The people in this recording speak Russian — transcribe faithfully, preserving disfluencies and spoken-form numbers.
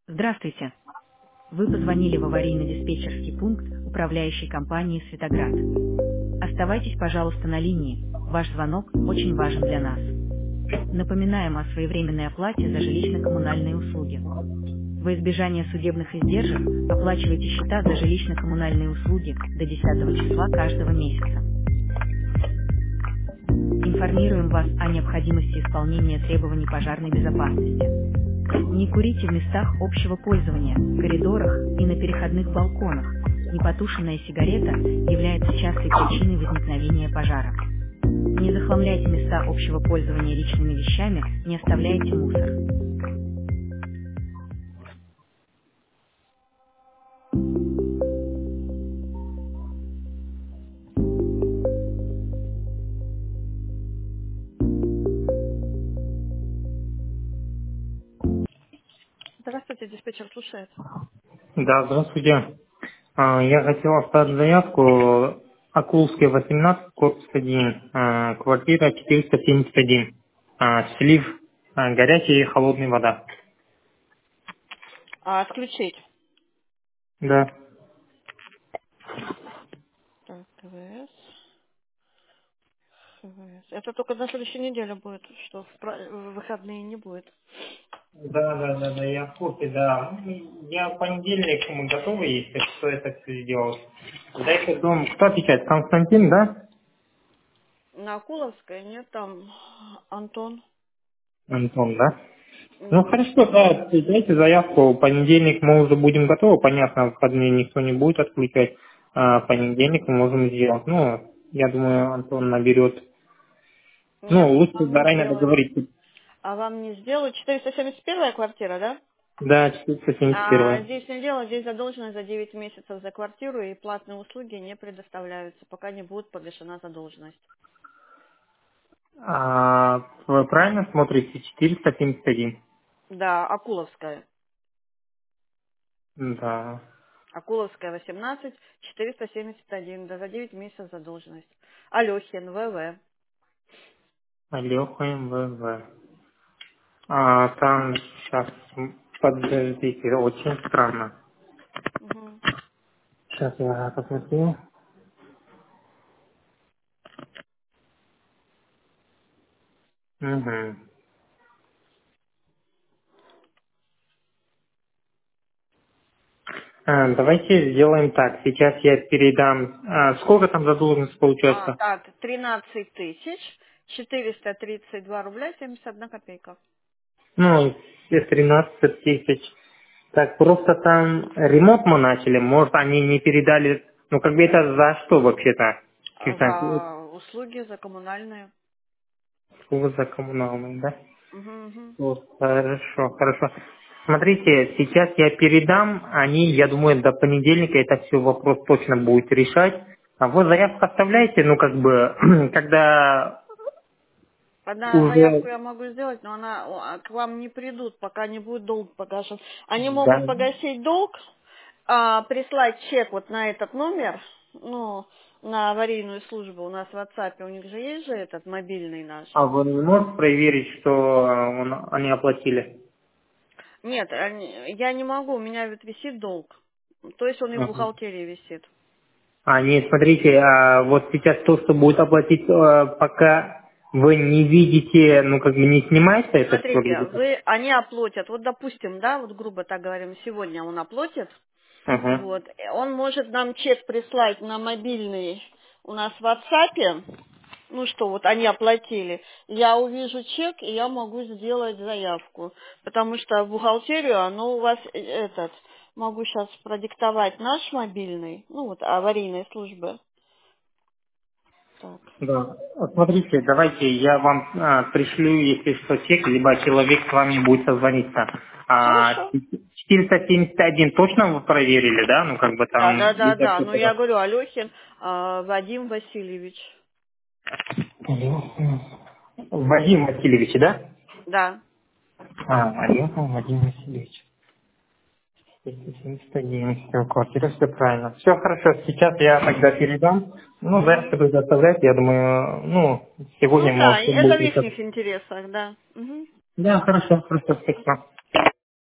Здравствуйте. Вы позвонили в аварийно-диспетчерский пункт управляющей компании «Светоград». Оставайтесь, пожалуйста, на линии. Ваш звонок очень важен для нас. Напоминаем о своевременной оплате за жилищно-коммунальные услуги. Во избежание судебных издержек оплачивайте счета за жилищно-коммунальные услуги до десятого числа каждого месяца. Информируем вас о необходимости исполнения требований пожарной безопасности. Не курите в местах общего пользования, коридорах и на переходных балконах. Непотушенная сигарета является частой причиной возникновения пожара. Не захламляйте места общего пользования личными вещами, не оставляйте мусор. Здравствуйте, диспетчер слушает. Да, здравствуйте. А, Я хотел оставить заявку Акулская, восемнадцать, корпус один, а, квартира четыреста семьдесят один. А, Слив, а, горячая и холодная вода. А отключить? Да. Так, КВС. КВС. Это только на следующей неделе будет, что в, пра- в выходные не будет. Да, да, да, да, я в курсе, да. Ну, Я в понедельник, мы готовы, если что, это все сделать. Дайте дом, кто отвечает? Константин, да? На Акуловской нет, там Антон. Антон, да? Ну Мгм. хорошо, да, дайте заявку. В понедельник мы уже будем готовы. Понятно, в выходные никто не будет отключать. А в понедельник мы можем сделать. Ну, я думаю, Антон наберет. Нет, Ну, лучше вам не заранее сделают. договориться. А вам не сделают? четыреста семьдесят первая квартира, да? Да, четыреста семьдесят А один. здесь не дело, здесь задолженность за девять месяцев за квартиру и платные услуги не предоставляются, пока не будет погашена задолженность. А, вы правильно смотрите? четыреста семьдесят один. Да, Акуловская. Да. Акуловская, восемнадцать, четыреста семьдесят один, да, за девять месяцев задолженность. Алехин, ВВ. Алёха МВВ. А, там сейчас, подождите, очень странно. Угу. Сейчас я посмотрю. Угу. А, давайте сделаем так. Сейчас я передам. А, сколько там задолженность А, получается? так, тринадцать тысяч, четыреста тридцать два рубля, семьдесят одна копейка. Ну, все тринадцать тысяч. Так, просто там ремонт мы начали. Может, они не передали. Ну, как бы это за что вообще-то? А, Честно, за услуги, за коммунальные. что за коммунальный, да? Угу, угу. Вот, хорошо, хорошо. Смотрите, сейчас я передам. Они, я думаю, до понедельника это все вопрос точно будет решать. А вы заявку оставляете, ну, как бы, когда Одна заявку уже... я могу сделать, но она о, а к вам не придут, пока не будет долг погашен. Они могут Да. погасить долг, а, прислать чек вот на этот номер, ну, на аварийную службу. У нас в WhatsApp, у них же есть же этот мобильный наш. А вы не можете проверить, что э, он- они оплатили? Нет, они- я не могу, у меня ведь висит долг. То есть он и в Ага. бухгалтерии висит. А, нет, смотрите, а вот сейчас то, что будет оплатить, э, пока вы не видите, ну, как бы не снимается это все Смотрите, или как? вы, они оплатят, вот допустим, да, вот грубо так говорим, сегодня он оплатит, Ага. вот, э, он может нам чек прислать на мобильный у нас в WhatsApp, ну что, вот они оплатили, я увижу чек, и я могу сделать заявку, потому что в бухгалтерию, оно у вас э, этот, могу сейчас продиктовать наш мобильный, ну вот аварийной службы. Так, Да. Вот смотрите, давайте я вам а, пришлю, если что, чек, либо человек с вами будет созвониться. А хорошо. четыреста семьдесят один точно вы проверили, да? Ну, как бы Да, там... да, да, из-за да, ну я этого. говорю, Алехин а, Вадим Васильевич, Алло. Вадим Васильевич, да? да. А, алло, Вадим Васильевич. двести семьдесят один, все, квартира, все правильно. Все хорошо, сейчас я тогда передам. Ну, Мгм. дальше буду оставлять, я думаю, ну, Ну сегодня да, может это в будет их решать. интересах, да. Мгм. Да, хорошо, хорошо, спасибо.